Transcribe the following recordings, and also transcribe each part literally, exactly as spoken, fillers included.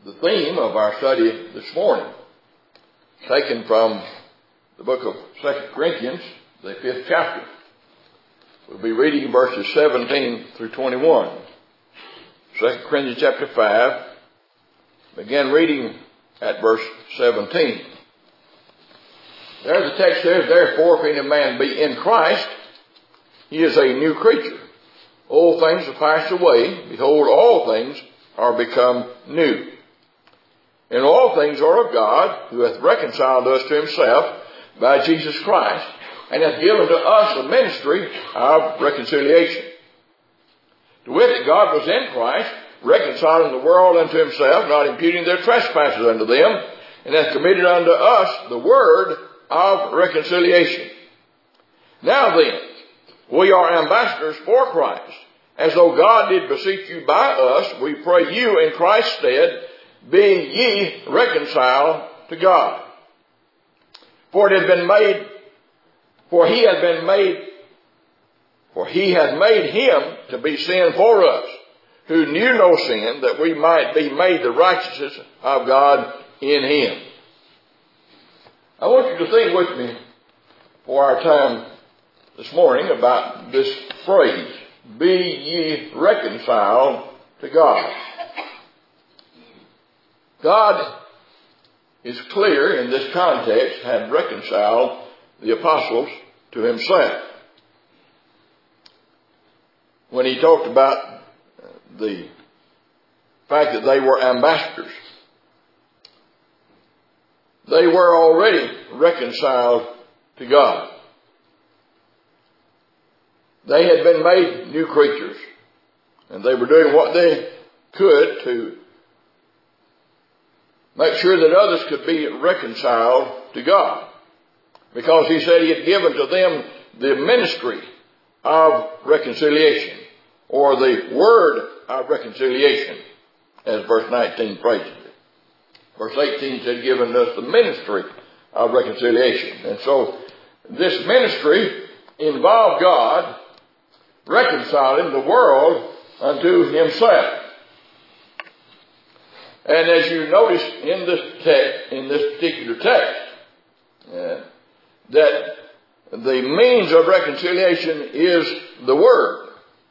the theme of our study this morning, taken from the book of Second Corinthians, the fifth chapter. We'll be reading verses seventeen through twenty-one. Second Corinthians chapter five, begin reading at verse seventeen. There the text says, "Therefore, if any man be in Christ, he is a new creature. Old things are passed away. Behold, all things are become new. And all things are of God, who hath reconciled us to himself by Jesus Christ, and hath given to us the ministry of reconciliation. To wit, that God was in Christ, reconciling the world unto himself, not imputing their trespasses unto them, and hath committed unto us the word of reconciliation. Now then, we are ambassadors for Christ, as though God did beseech you by us. We pray you in Christ's stead, be ye reconciled to God. For it had been made, for he had been made, for he hath made him to be sin for us, who knew no sin, that we might be made the righteousness of God in him." I want you to think with me for our time this morning about this phrase, "Be ye reconciled to God." God is clear in this context, had reconciled the apostles to himself. When he talked about the fact that they were ambassadors, they were already reconciled to God. They had been made new creatures, and they were doing what they could to make sure that others could be reconciled to God. Because he said he had given to them the ministry of reconciliation, or the word of reconciliation, as verse nineteen phrases it. Verse eighteen said, "Given us the ministry of reconciliation." And so this ministry involved God reconciling the world unto himself. And as you notice in this text, in this particular text, uh, that the means of reconciliation is the Word.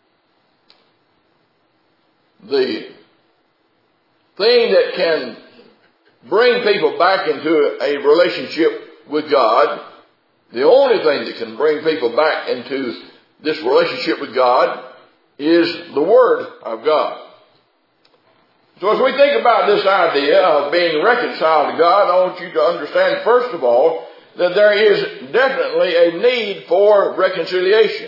The thing that can bring people back into a relationship with God, the only thing that can bring people back into this relationship with God is the Word of God. So as we think about this idea of being reconciled to God, I want you to understand, first of all, that there is definitely a need for reconciliation.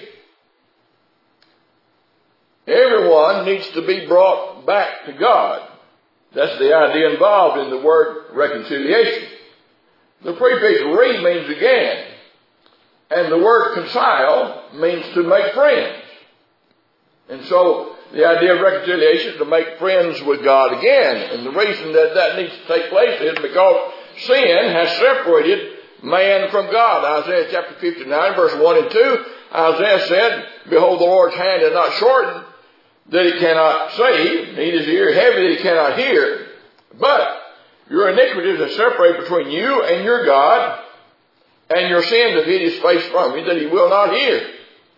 Everyone needs to be brought back to God. That's the idea involved in the word reconciliation. The prefix "re" means again, and the word "concile" means to make friends. And so the idea of reconciliation is to make friends with God again. And the reason that that needs to take place is because sin has separated man from God. Isaiah chapter fifty-nine, verse one and two, Isaiah said, "Behold, the Lord's hand is not shortened, that it cannot save, neither is his ear heavy, that he cannot hear. But your iniquities are separated between you and your God, and your sins have hid his face from you, that he will not hear."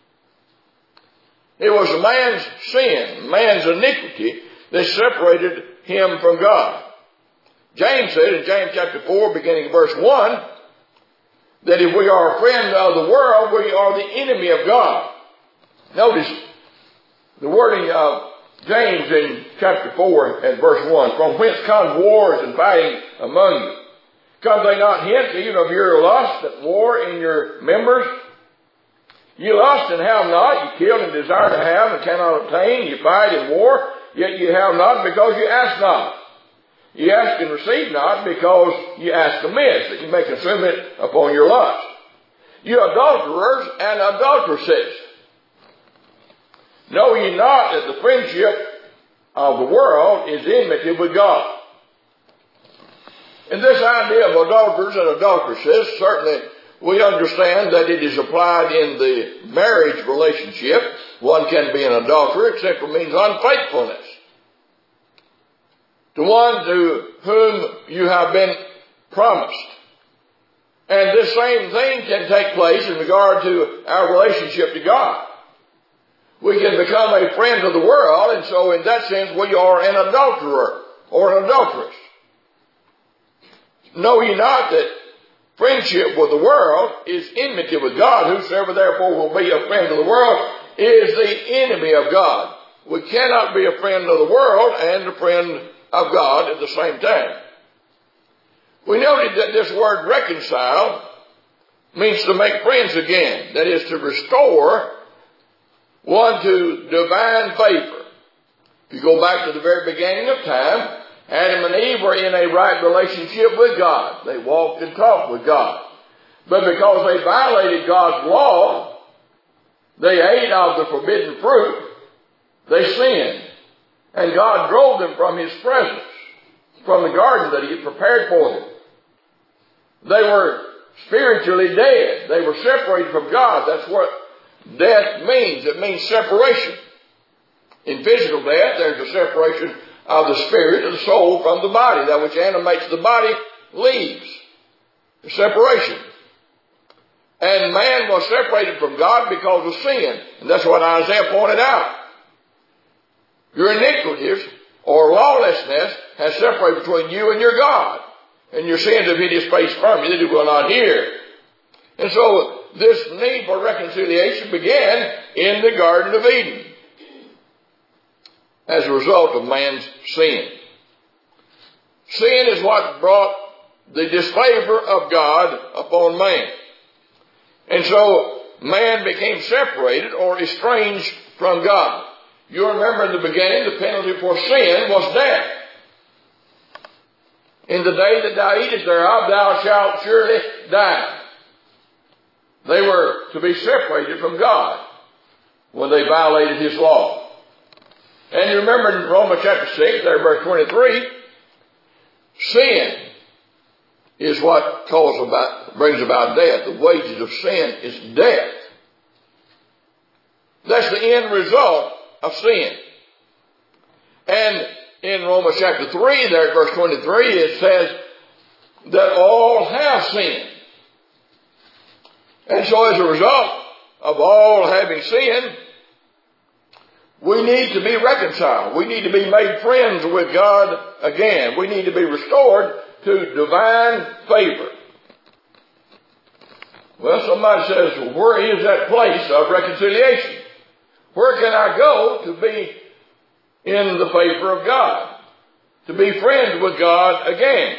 It was man's sin, man's iniquity, that separated him from God. James said in James chapter four, beginning in verse one, that if we are a friend of the world, we are the enemy of God. Notice the wording of James in chapter four and verse one. "From whence come wars and fighting among you? Come they not hence even of your lust that war in your members? You lust and have not, you kill and desire to have and cannot obtain, you fight and war, yet you have not because you ask not. You ask and receive not because you ask amiss, that you may consume it upon your lust. You adulterers and adulteresses, know ye not that the friendship of the world is enmity with God?" And this idea of adulterers and adulteresses, certainly we understand that it is applied in the marriage relationship. One can be an adulterer. It simply means unfaithfulness. the one to whom you have been promised. And this same thing can take place in regard to our relationship to God. We can become a friend of the world, and so in that sense we are an adulterer or an adulteress. Know ye not that friendship with the world is enmity with God? Whosoever therefore will be a friend of the world is the enemy of God. We cannot be a friend of the world and a friend of God at the same time. We noted that this word reconcile means to make friends again. That is, to restore one to divine favor. If you go back to the very beginning of time, Adam and Eve were in a right relationship with God. They walked and talked with God. But because they violated God's law, they ate of the forbidden fruit, they sinned. And God drove them from His presence, from the garden that He had prepared for them. They were spiritually dead. They were separated from God. That's what death means. It means separation. In physical death, there's a separation of the spirit of the soul from the body. That which animates the body leaves. The separation. And man was separated from God because of sin. And that's what Isaiah pointed out. Your iniquities or lawlessness has separated between you and your God. And your sins have hid His face from you that He will not hear. And so this need for reconciliation began in the Garden of Eden as a result of man's sin. Sin is what brought the disfavor of God upon man. And so man became separated or estranged from God. You remember in the beginning, the penalty for sin was death. In the day that thou eatest thereof, thou shalt surely die. They were to be separated from God when they violated His law. And you remember in Romans chapter six, there verse twenty-three, sin is what causes about, brings about death. The wages of sin is death. That's the end result of sin. And in Romans chapter three, there at verse twenty-three, it says that all have sinned. And so as a result of all having sinned, we need to be reconciled. We need to be made friends with God again. We need to be restored to divine favor. Well, somebody says, well, where is that place of reconciliation? Where can I go to be in the favor of God? To be friends with God again?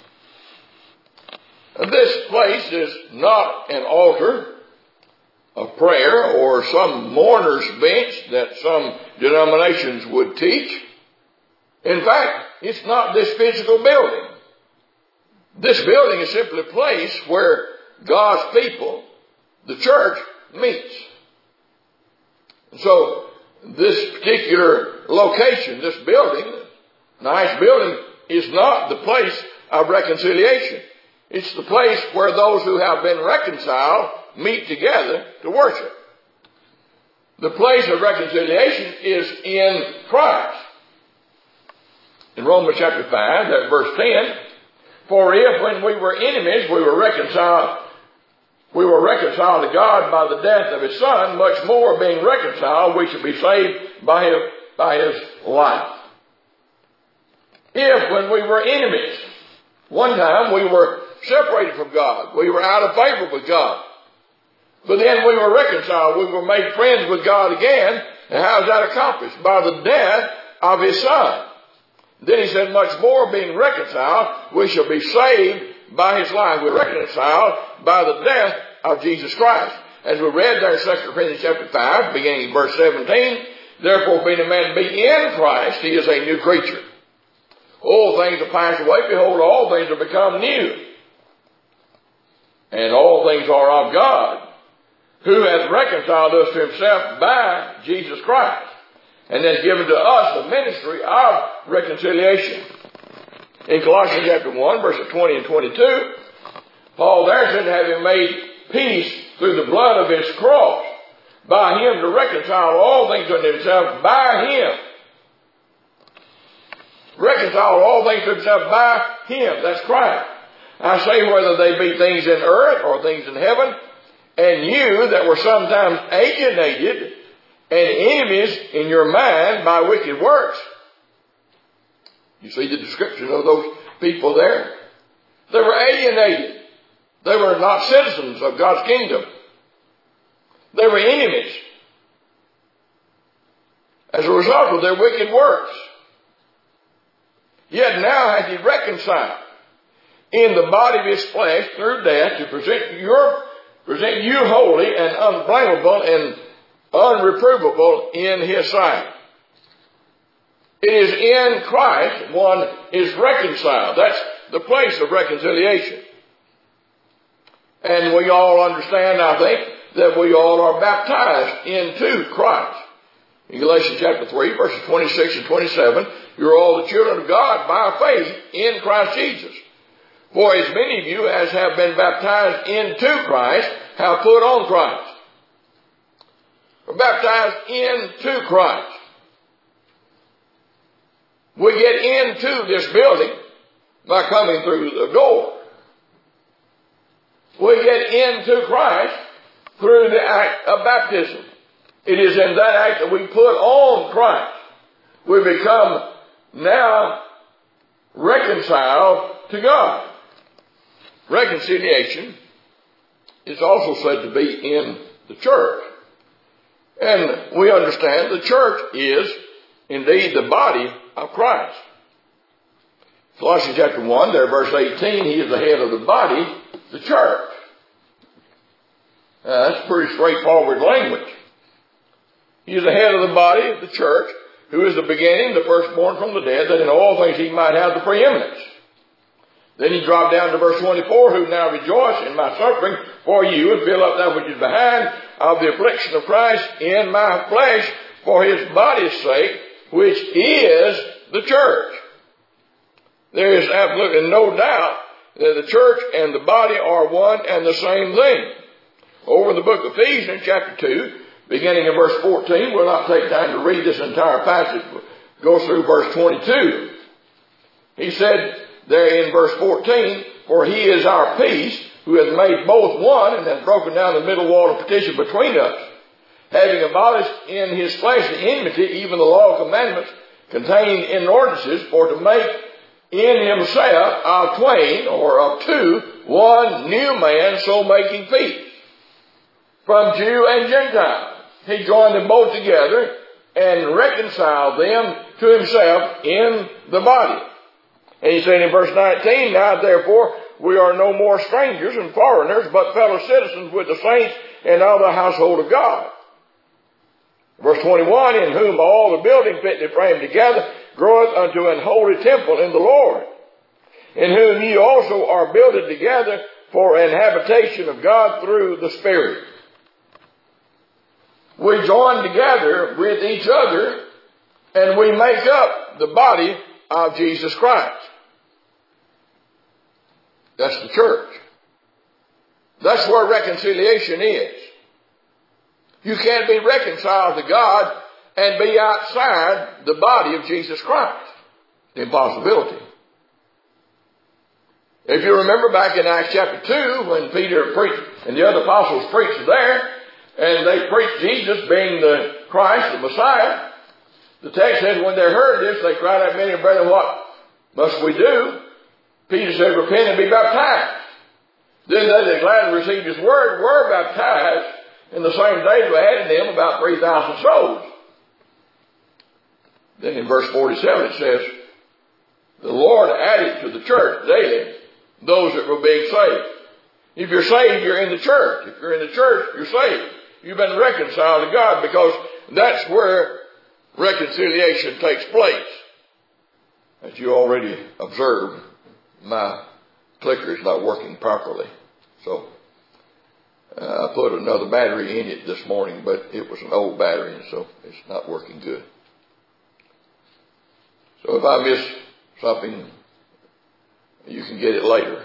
This place is not an altar of prayer or some mourner's bench that some denominations would teach. In fact, it's not this physical building. This building is simply a place where God's people, the church, meets. So this particular location, this building, nice building, is not the place of reconciliation. It's the place where those who have been reconciled meet together to worship. The place of reconciliation is in Christ. In Romans chapter five, that verse ten, for if when we were enemies we were reconciled, we were reconciled to God by the death of His Son, much more being reconciled we should be saved by His, by His life. If when we were enemies, one time we were separated from God, we were out of favor with God. But then we were reconciled. We were made friends with God again. And how is that accomplished? By the death of His Son. Then He said, much more being reconciled, we shall be saved by His life. We're reconciled by the death of Jesus Christ. As we read there in Second Corinthians chapter five, beginning in verse seventeen, therefore being a man be in Christ, he is a new creature. Old things are passed away. Behold, all things are become new. And all things are of God, who hath reconciled us to Himself by Jesus Christ, and has given to us the ministry of reconciliation. In Colossians chapter one, verses twenty and twenty-two, Paul there said, having made peace through the blood of His cross, by Him to reconcile all things unto Himself by Him. reconciled all things to himself by him. That's Christ. I say whether they be things in earth or things in heaven, and you that were sometimes alienated and enemies in your mind by wicked works. You see the description of those people there? They were alienated. They were not citizens of God's kingdom. They were enemies as a result of their wicked works. Yet now hath he reconciled in the body of his flesh through death to present your present you holy and unblameable and unreprovable in his sight. It is in Christ one is reconciled. That's the place of reconciliation. And we all understand, I think, that we all are baptized into Christ. In Galatians chapter three, verses twenty-six and twenty-seven, you're all the children of God by faith in Christ Jesus. For as many of you as have been baptized into Christ have put on Christ. We're baptized into Christ. We get into this building by coming through the door. We get into Christ through the act of baptism. It is in that act that we put on Christ. We become now reconciled to God. Reconciliation is also said to be in the church. And we understand the church is indeed the body of Christ. Colossians chapter one, there verse eighteen, he is the head of the body, the church. Uh, that's pretty straightforward language. He is the head of the body of the church, who is the beginning, the firstborn from the dead, that in all things he might have the preeminence. Then he dropped down to verse twenty-four, who now rejoice in my suffering for you, and fill up that which is behind of the affliction of Christ in my flesh for his body's sake, which is the church. There is absolutely no doubt that the church and the body are one and the same thing. Over in the book of Ephesians chapter two, beginning in verse fourteen, we'll not take time to read this entire passage, but go through verse twenty-two. He said there in verse fourteen, for he is our peace, who has made both one, and has broken down the middle wall of partition between us, having abolished in his flesh the enmity, even the law of commandments contained in ordinances, for to make in himself of twain, or of two, one new man, so making peace from Jew and Gentile. He joined them both together and reconciled them to himself in the body. And he said in verse nineteen, now therefore we are no more strangers and foreigners, but fellow citizens with the saints and of the household of God. Verse twenty-one, in whom all the building fitly framed together groweth unto an holy temple in the Lord, in whom ye also are builded together for an habitation of God through the Spirit. We join together with each other and we make up the body of Jesus Christ. That's the church. That's where reconciliation is. You can't be reconciled to God and be outside the body of Jesus Christ. Impossibility. If you remember back in Acts chapter two, when Peter preached and the other apostles preached there, and they preached Jesus being the Christ, the Messiah, the text says when they heard this, they cried out, many brethren, what must we do? Peter said, repent and be baptized. Then they that gladly received his word were baptized. In the same day we added them about three thousand souls. Then in verse forty-seven it says, the Lord added to the church daily those that were being saved. If you're saved, you're in the church. If you're in the church, you're saved. You've been reconciled to God, because that's where reconciliation takes place. As you already observed, my clicker is not working properly. So uh, I put another battery in it this morning, but it was an old battery, and so it's not working good. So if I miss something, you can get it later.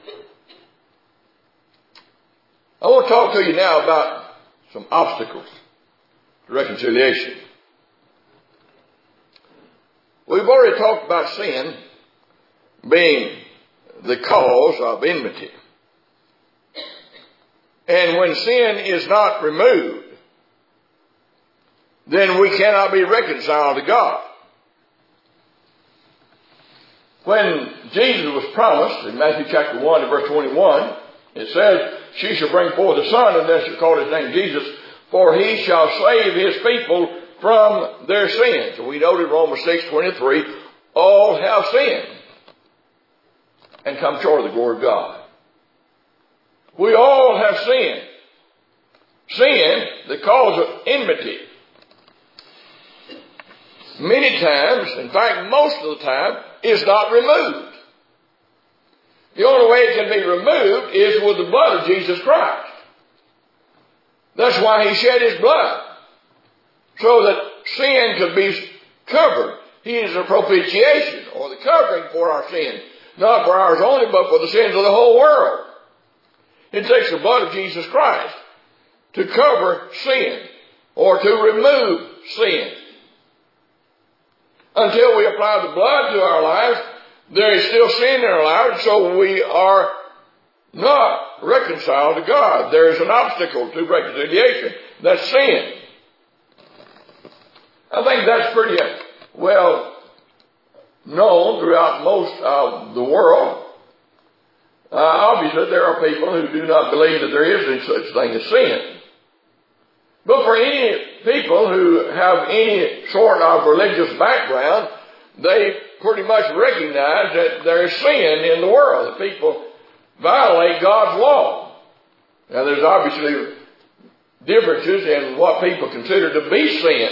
I want to talk to you now about some obstacles to reconciliation. We've already talked about sin being the cause of enmity. And when sin is not removed, then we cannot be reconciled to God. When Jesus was promised in Matthew chapter one and verse twenty-one, it says, she shall bring forth a son, and they shall call his name Jesus, for he shall save his people from their sins. And we noted Romans six twenty-three, all have sinned and come short of the glory of God. We all have sinned. Sin, the cause of enmity. Many times, in fact most of the time, is not removed. The only way it can be removed is with the blood of Jesus Christ. That's why he shed his blood, so that sin could be covered. He is a propitiation, or the covering for our sins. Not for ours only, but for the sins of the whole world. It takes the blood of Jesus Christ to cover sin, or to remove sin. Until we apply the blood to our lives, there is still sin in our lives, so we are not reconciled to God. There is an obstacle to reconciliation. That's sin. I think that's pretty well known throughout most of the world. Uh, obviously, there are people who do not believe that there is any such thing as sin. But for any people who have any sort of religious background, they pretty much recognize that there is sin in the world, that people violate God's law. Now, there's obviously differences in what people consider to be sin.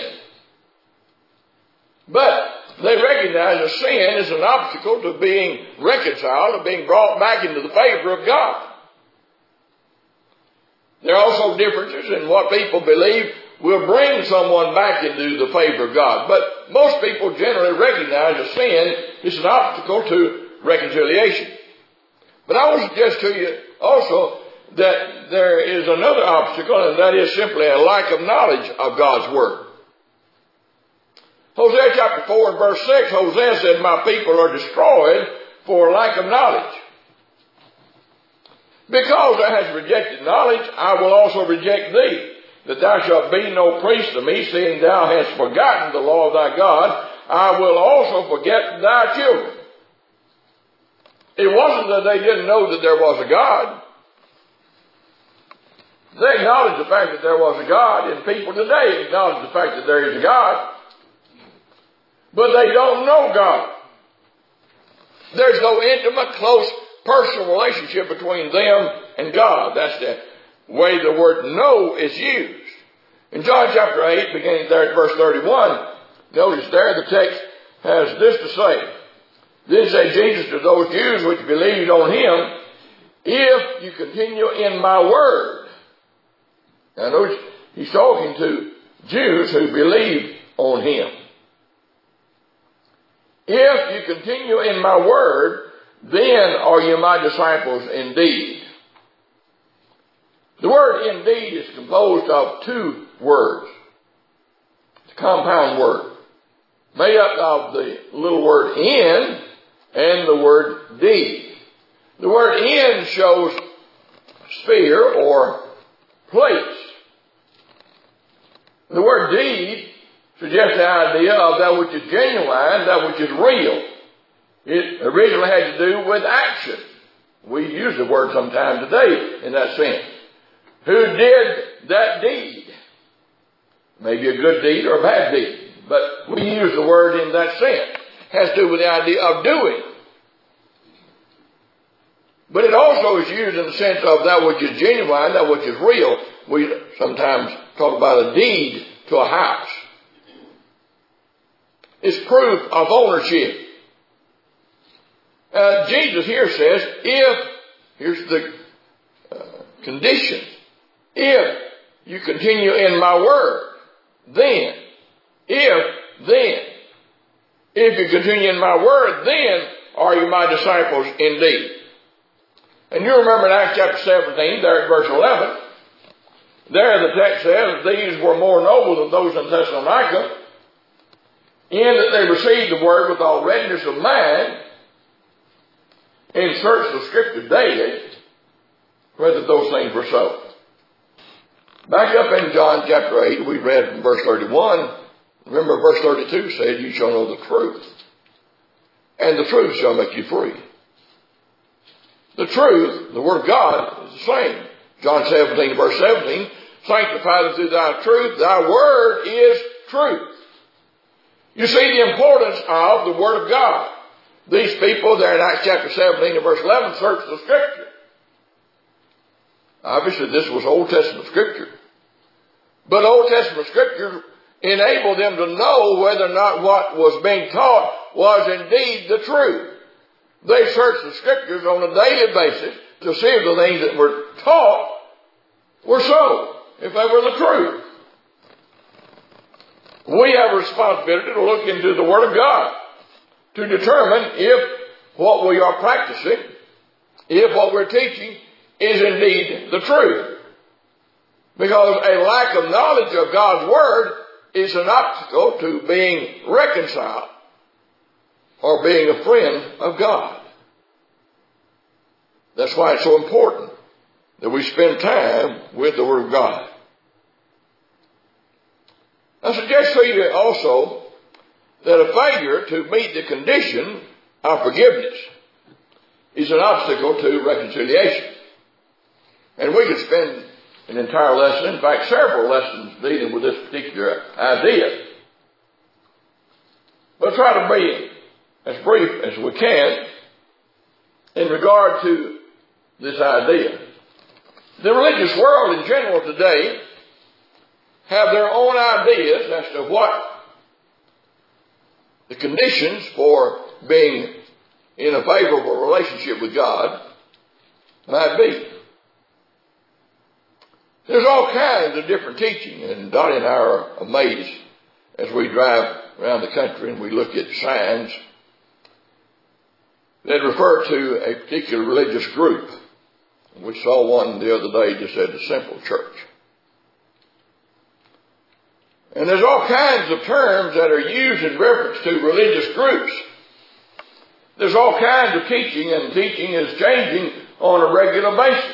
But they recognize that sin is an obstacle to being reconciled, to being brought back into the favor of God. There are also differences in what people believe will bring someone back into the favor of God. But most people generally recognize that sin is an obstacle to reconciliation. But I want to suggest to you also that there is another obstacle, and that is simply a lack of knowledge of God's Word. Hosea chapter four and verse six, Hosea said, my people are destroyed for lack of knowledge. Because thou hast rejected knowledge, I will also reject thee, that thou shalt be no priest to me, seeing thou hast forgotten the law of thy God. I will also forget thy children. It wasn't that they didn't know that there was a God. They acknowledged the fact that there was a God, and people today acknowledge the fact that there is a God. But they don't know God. There's no intimate, close, personal relationship between them and God. That's the way the word know is used. In John chapter eight, beginning there at verse thirty-one, notice there the text has this to say. Then said Jesus to those Jews which believed on him, if you continue in my word. Now notice he's talking to Jews who believed on him. If you continue in my word, then are you my disciples indeed. The word indeed is composed of two words. It's a compound word, made up of the little word in and the word deed. The word in shows sphere or place. The word deed suggests the idea of that which is genuine, that which is real. It originally had to do with action. We use the word sometime today in that sense. Who did that deed? Maybe a good deed or a bad deed, but we use the word in that sense. It has to do with the idea of doing. But it also is used in the sense of that which is genuine, that which is real. We sometimes talk about a deed to a house. It's proof of ownership. Uh, Jesus here says, if, here's the uh, condition, if you continue in my word, then, if, then, if you continue in my word, then are you my disciples indeed. And you remember in Acts chapter seventeen, there at verse eleven, there the text says, these were more noble than those in Thessalonica, in that they received the word with all readiness of mind, and searched the Scripture daily, whether those things were so. Back up in John chapter eight, we read from verse thirty-one. Remember, verse thirty-two said, "You shall know the truth, and the truth shall make you free." The truth, the Word of God, is the same. John seventeen, verse seventeen, "Sanctify them through thy truth. Thy word is truth." You see the importance of the Word of God. These people there in Acts chapter seventeen and verse eleven searched the Scripture. Obviously, this was Old Testament Scripture. But Old Testament Scripture enabled them to know whether or not what was being taught was indeed the truth. They searched the Scriptures on a daily basis to see if the things that were taught were so, if they were the truth. We have a responsibility to look into the Word of God to determine if what we are practicing, if what we're teaching, is indeed the truth. Because a lack of knowledge of God's Word is an obstacle to being reconciled or being a friend of God. That's why it's so important that we spend time with the Word of God. I suggest to you also that a failure to meet the condition of forgiveness is an obstacle to reconciliation. And we could spend an entire lesson, in fact several lessons, dealing with this particular idea. But try to be as brief as we can in regard to this idea. The religious world in general today have their own ideas as to what the conditions for being in a favorable relationship with God might be. There's all kinds of different teaching, and Dottie and I are amazed as we drive around the country and we look at signs that refer to a particular religious group. We saw one the other day that said the Simple Church. And there's all kinds of terms that are used in reference to religious groups. There's all kinds of teaching, and teaching is changing on a regular basis.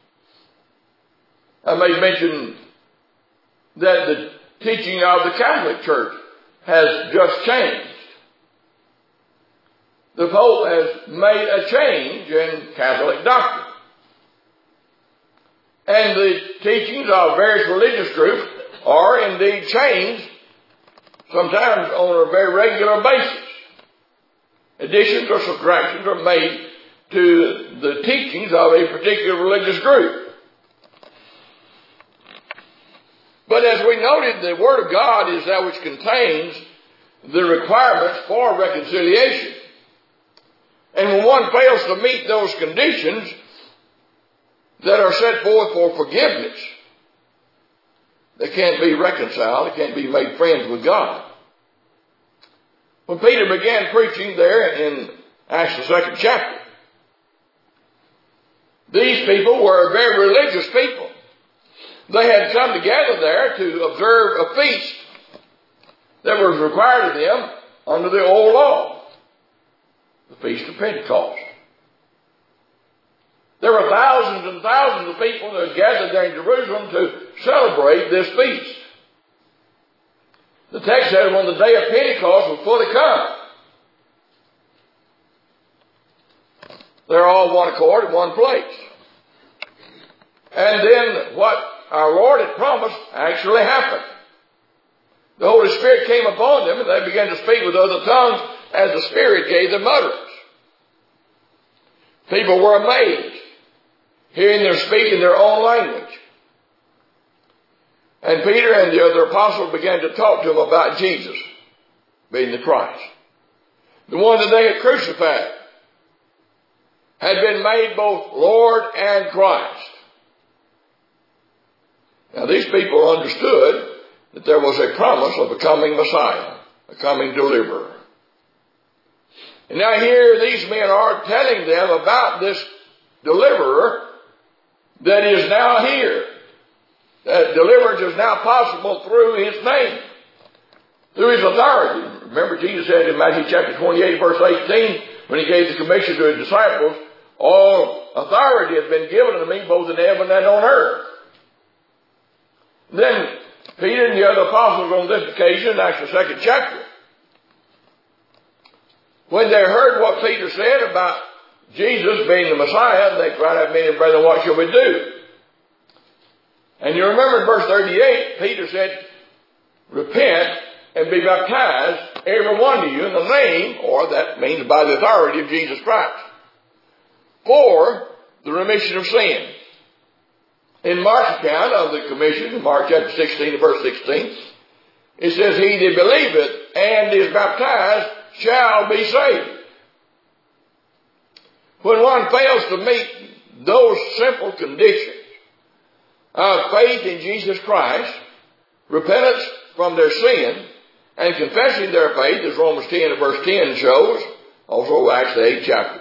I may mention that the teaching of the Catholic Church has just changed. The Pope has made a change in Catholic doctrine. And the teachings of various religious groups are indeed changed, sometimes on a very regular basis. Additions or subtractions are made to the teachings of a particular religious group. But as we noted, the Word of God is that which contains the requirements for reconciliation. And when one fails to meet those conditions that are set forth for forgiveness, they can't be reconciled, they can't be made friends with God. When Peter began preaching there in Acts the second chapter, these people were very religious people. They had come together there to observe a feast that was required of them under the old law, the Feast of Pentecost. There were thousands and thousands of people that had gathered there in Jerusalem to celebrate this feast. The text says when the day of Pentecost was fully come, they're all one accord in one place. And then what our Lord had promised actually happened. The Holy Spirit came upon them and they began to speak with other tongues as the Spirit gave them utterance. People were amazed, hearing them speak in their own language. And Peter and the other apostles began to talk to them about Jesus being the Christ. The one that they had crucified had been made both Lord and Christ. Now these people understood that there was a promise of a coming Messiah, a coming deliverer. And now here these men are telling them about this deliverer that is now here. That deliverance is now possible through His name, through His authority. Remember Jesus said in Matthew chapter twenty-eight, verse eighteen, when he gave the commission to his disciples, all authority has been given to me both in heaven and on earth. Then Peter and the other apostles on this occasion, Acts the second chapter, when they heard what Peter said about Jesus being the Messiah, they cried out, "Men and brethren, what shall we do?" And you remember in verse thirty-eight, Peter said, "Repent and be baptized, every one of you, in the name," or that means by the authority of Jesus Christ, "for the remission of sin." In Mark's account of the commission, in Mark chapter sixteen, verse sixteen, it says, "He that believeth and is baptized shall be saved." When one fails to meet those simple conditions of faith in Jesus Christ, repentance from their sin, and confessing their faith, as Romans ten and verse ten shows, also Acts the eighth chapter.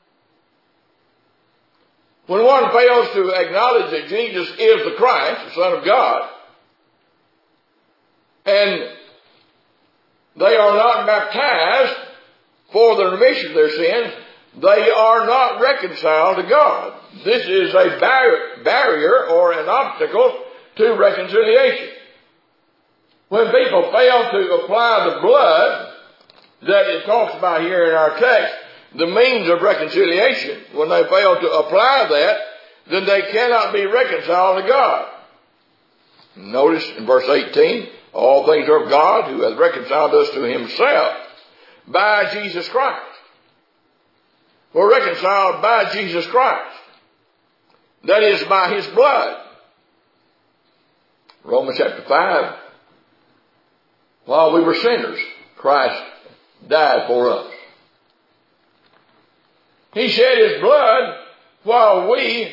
When one fails to acknowledge that Jesus is the Christ, the Son of God, and they are not baptized for the remission of their sins, they are not reconciled to God. This is a bar- barrier or an obstacle to reconciliation. When people fail to apply the blood that it talks about here in our text, the means of reconciliation, when they fail to apply that, then they cannot be reconciled to God. Notice in verse eighteen, all things are of God, who hath reconciled us to himself by Jesus Christ. We're reconciled by Jesus Christ. That is, by his blood. Romans chapter five, while we were sinners, Christ died for us. He shed his blood while we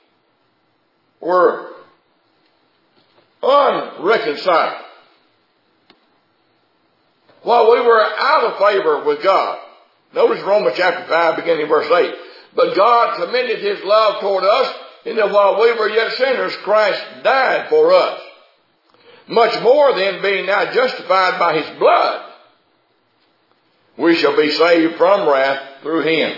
were unreconciled, while we were out of favor with God. Notice Romans chapter five, beginning verse eight. "But God commended his love toward us, in that while we were yet sinners, Christ died for us. Much more then, being now justified by his blood, we shall be saved from wrath through him."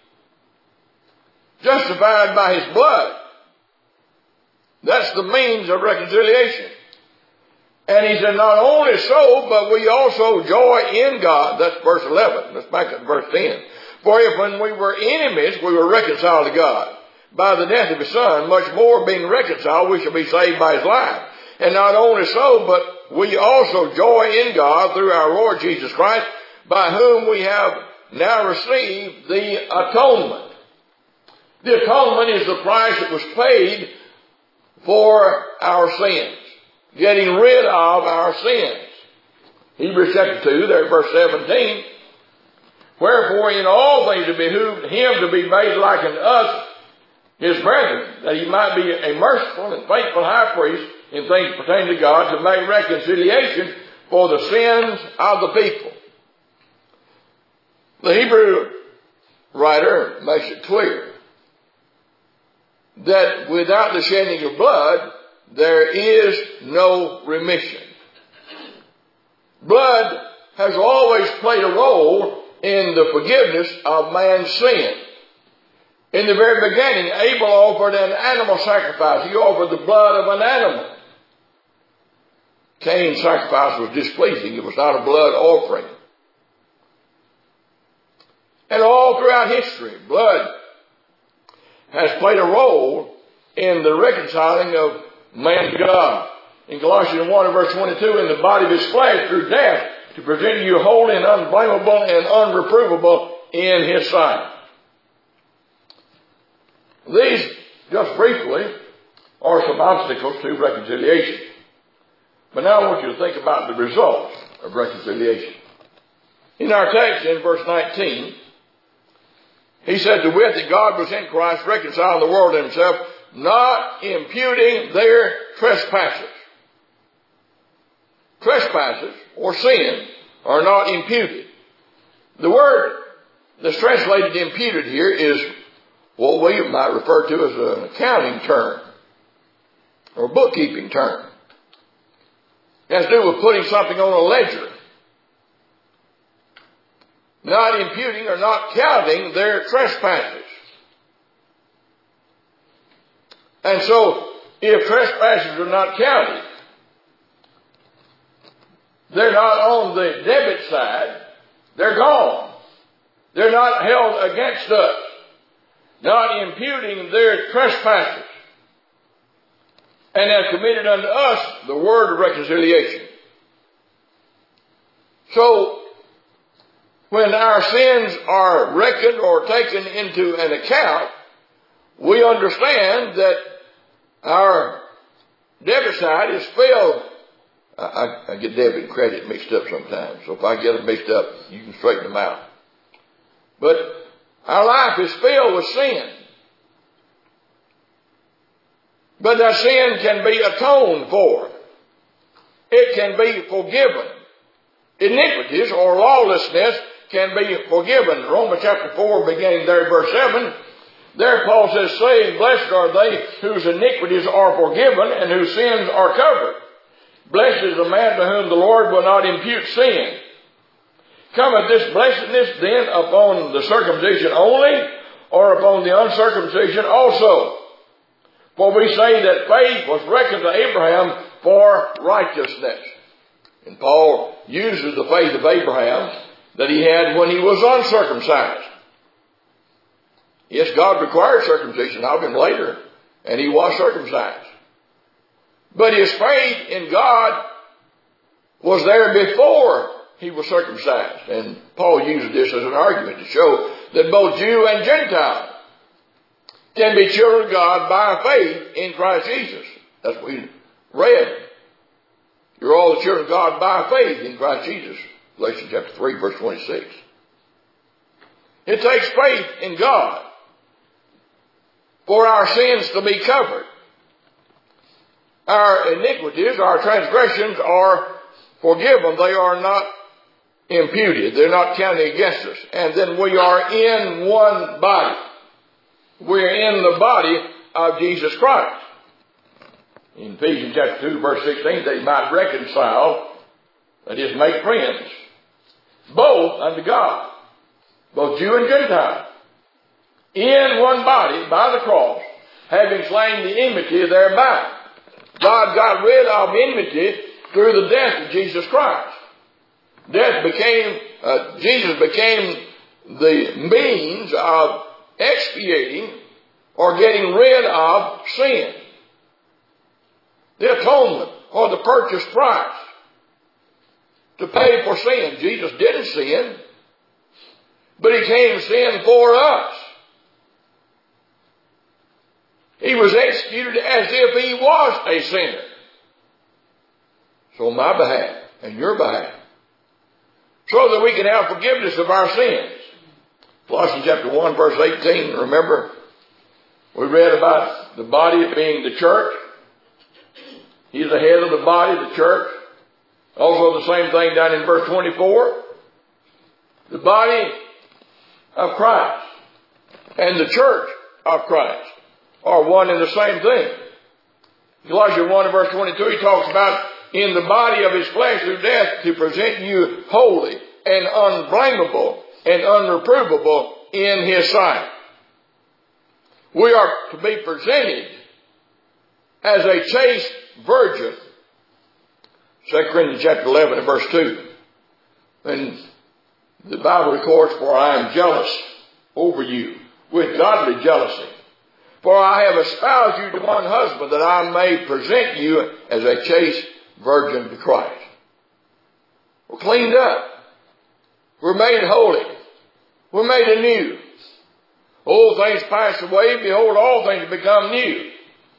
Justified by his blood. That's the means of reconciliation. And he said, not only so, but we also joy in God. That's verse eleven. Let's back up to verse ten. "For if when we were enemies, we were reconciled to God by the death of his Son, much more being reconciled, we shall be saved by his life. And not only so, but we also joy in God through our Lord Jesus Christ, by whom we have now received the atonement." The atonement is the price that was paid for our sins, getting rid of our sins. Hebrews chapter two, there verse seventeen, "Wherefore in all things it behooved him to be made like unto us, his brethren, that he might be a merciful and faithful high priest in things pertaining to God, to make reconciliation for the sins of the people." The Hebrew writer makes it clear that without the shedding of blood, there is no remission. Blood has always played a role in the forgiveness of man's sin. In the very beginning, Abel offered an animal sacrifice. He offered the blood of an animal. Cain's sacrifice was displeasing. It was not a blood offering. And all throughout history, blood has played a role in the reconciling of man to God. In Colossians one and verse twenty-two, "In the body of his flesh through death, to present you holy and unblameable and unreprovable in his sight." These, just briefly, are some obstacles to reconciliation. But now I want you to think about the results of reconciliation. In our text in verse nineteen, he said, "To wit, that God was in Christ, reconciling the world to himself, not imputing their trespasses." Trespasses, or sin, are not imputed. The word that's translated imputed here is what we might refer to as an accounting term, or bookkeeping term. It has to do with putting something on a ledger. not imputing or not counting their trespasses. And so, if trespasses are not counted, they're not on the debit side, they're gone. They're not held against us, not imputing their trespasses, and have committed unto us the word of reconciliation. So, when our sins are reckoned or taken into an account, we understand that our debit side is filled. I, I get debit and credit mixed up sometimes. So if I get them mixed up, you can straighten them out. But our life is filled with sin. But that sin can be atoned for. It can be forgiven. Iniquities or lawlessness can be forgiven. Romans chapter four, beginning there, verse seven. There Paul says, saying, blessed are they whose iniquities are forgiven and whose sins are covered. Blessed is the man to whom the Lord will not impute sin. Cometh this blessedness then upon the circumcision only, or upon the uncircumcision also? For we say that faith was reckoned to Abraham for righteousness. And Paul uses the faith of Abraham that he had when he was uncircumcised. Yes, God required circumcision of him later, and he was circumcised. But his faith in God was there before he was circumcised. And Paul uses this as an argument to show that both Jew and Gentile can be children of God by faith in Christ Jesus. That's what we read. You're all the children of God by faith in Christ Jesus. Galatians chapter three, verse twenty-six. It takes faith in God for our sins to be covered. Our iniquities, our transgressions are forgiven. They are not imputed. They're not counted against us. And then we are in one body. We're in the body of Jesus Christ. In Ephesians chapter two, verse sixteen, they might reconcile, that is, make friends, both unto God, both Jew and Gentile, in one body by the cross, having slain the enmity thereby. God got rid of enmity through the death of Jesus Christ. Death became, uh, Jesus became the means of expiating or getting rid of sin. The atonement or the purchase price to pay for sin. Jesus didn't sin, but he came sin for us. He was executed as if he was a sinner. So on my behalf and your behalf, so that we can have forgiveness of our sins. Colossians chapter one, verse eighteen, remember, we read about the body being the church. He's the head of the body, the church. Also the same thing down in verse twenty-four. The body of Christ and the church of Christ are one and the same thing. Colossians one, verse twenty-two, he talks about in the body of his flesh through death to present you holy and unblameable and unreprovable in his sight. We are to be presented as a chaste virgin. Second Corinthians chapter eleven and verse two. And the Bible records, for I am jealous over you with godly jealousy. For I have espoused you to one husband, that I may present you as a chaste virgin to Christ. We're cleaned up. We're made holy. We're made anew. Old things pass away. Behold, all things become new.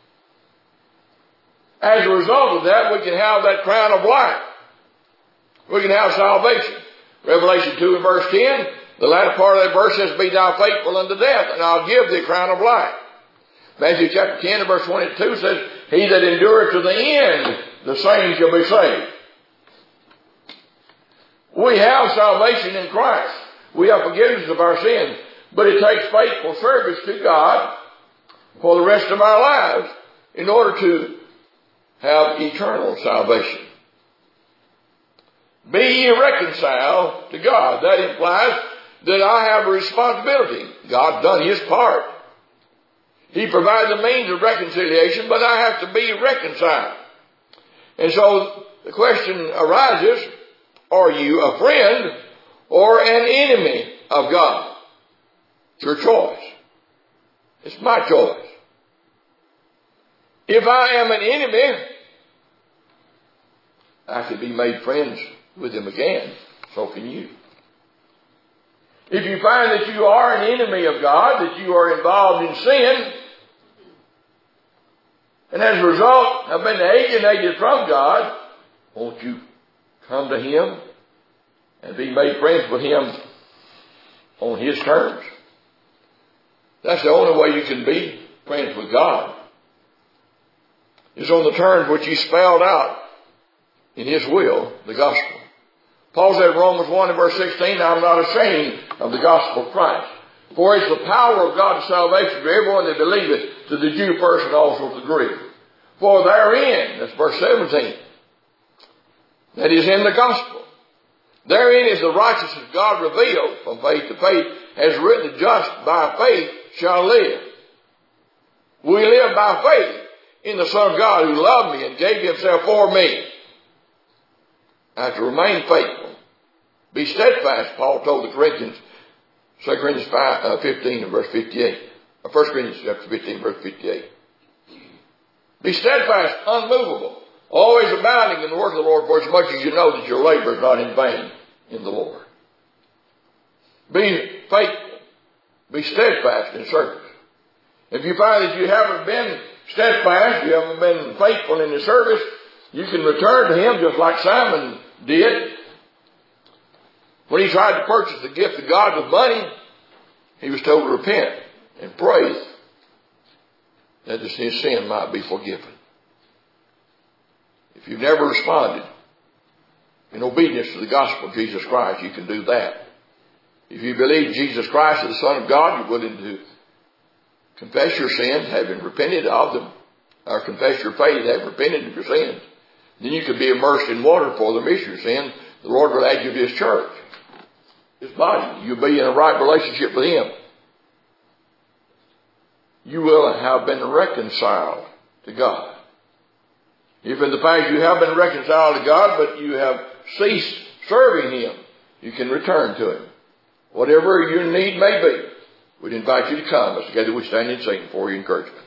As a result of that, we can have that crown of life. We can have salvation. Revelation two and verse ten, the latter part of that verse says, be thou faithful unto death, and I'll give thee a crown of life. Matthew chapter ten and verse twenty-two says, he that endureth to the end, the same shall be saved. We have salvation in Christ. We have forgiveness of our sins. But it takes faithful service to God for the rest of our lives in order to have eternal salvation. Be ye reconciled to God. That implies that I have a responsibility. God's done His part. He provided the means of reconciliation, but I have to be reconciled. And so the question arises, are you a friend or an enemy of God? It's your choice. It's my choice. If I am an enemy, I could be made friends with Him again. So can you. If you find that you are an enemy of God, that you are involved in sin, and as a result have been alienated from God, won't you come to Him and be made friends with Him on His terms? That's the only way you can be friends with God, is on the terms which He spelled out in His will, the gospel. Paul said in Romans one and verse sixteen, I'm not ashamed of the gospel of Christ, for it's the power of God to salvation to everyone that believeth, to the Jew first and also to the Greek. For therein, that's verse seventeen, that is in the gospel, therein is the righteousness of God revealed from faith to faith, as written, the just by faith shall live. We live by faith in the Son of God who loved me and gave Himself for me. I have to remain faithful. Be steadfast, Paul told the Corinthians, Second Corinthians five, uh, fifteen and verse fifty-eight. Or First Corinthians chapter fifteen, verse fifty-eight. Be steadfast, unmovable, always abounding in the work of the Lord, for as much as you know that your labor is not in vain in the Lord. Be faithful. Be steadfast in service. If you find that you haven't been steadfast, you haven't been faithful in the service, you can return to Him just like Simon did. When he tried to purchase the gift of God with money, he was told to repent and pray that his sin might be forgiven. If you've never responded in obedience to the gospel of Jesus Christ, you can do that. If you believe Jesus Christ is the Son of God, you're willing to confess your sins, having repented of them, or confess your faith, having repented of your sins, then you can be immersed in water for the remission of your sins. The Lord will add you to His church, His body. You'll be in a right relationship with Him. You will have been reconciled to God. If in the past you have been reconciled to God, but you have ceased serving Him, you can return to Him. Whatever your need may be, we'd invite you to come as together we stand and sing for your encouragement.